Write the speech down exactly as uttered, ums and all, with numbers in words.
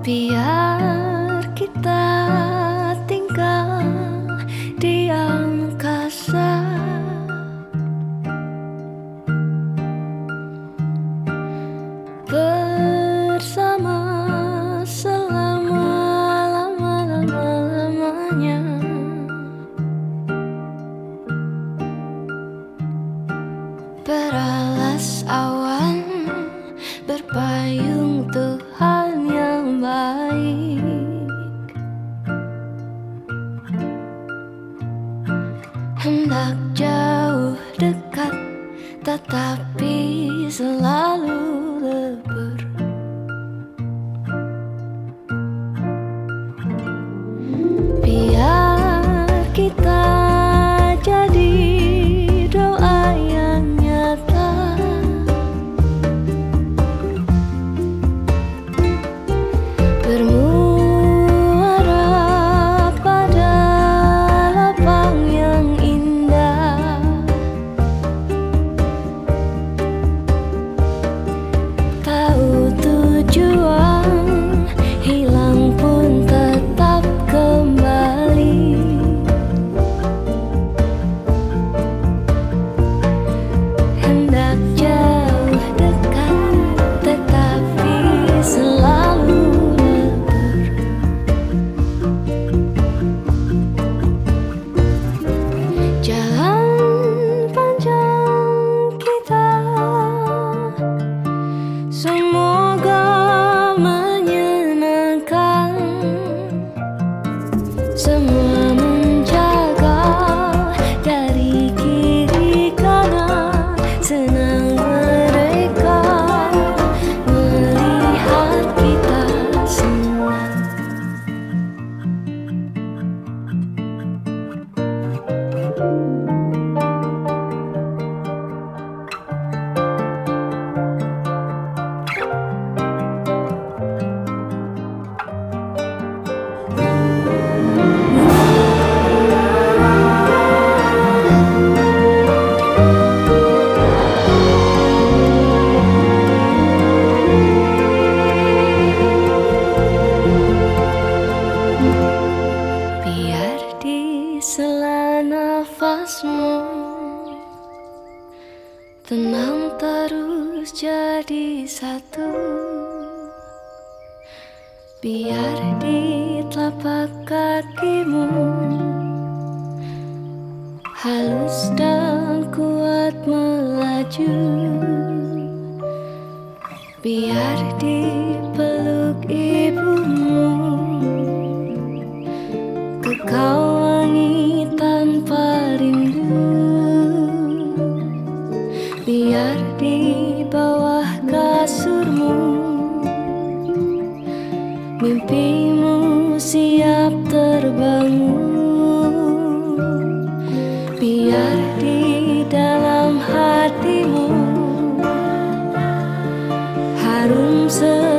Biar kita tinggal di angkasa, bersama selama-lama-lama-lamanya. Beralas awan, berpayung Tuhan yang baik. Hendak jauh dekat, tetapi selalu lebur. Biar kita jadi doa yang nyata, bermuara pada lapang yang indah. Tahu tujuan, hilang pun tetap kembali. Hendak jauh dekat, tetapi selalu lebur. Jalan panjang kita semoga menyenangkan, semua menjaga dari kiri kanan. Senang mereka melihat kita senang. Biar di sela nafasmu tenang terus jadi satu. Biar di telapak kakimu halus dan kuat melaju. Biar di peluk ibumu kekau wangi tanpa rindu. Biar di bawah kasurmu mimpimu siap terbangun. Biar di dalam hatimu harum se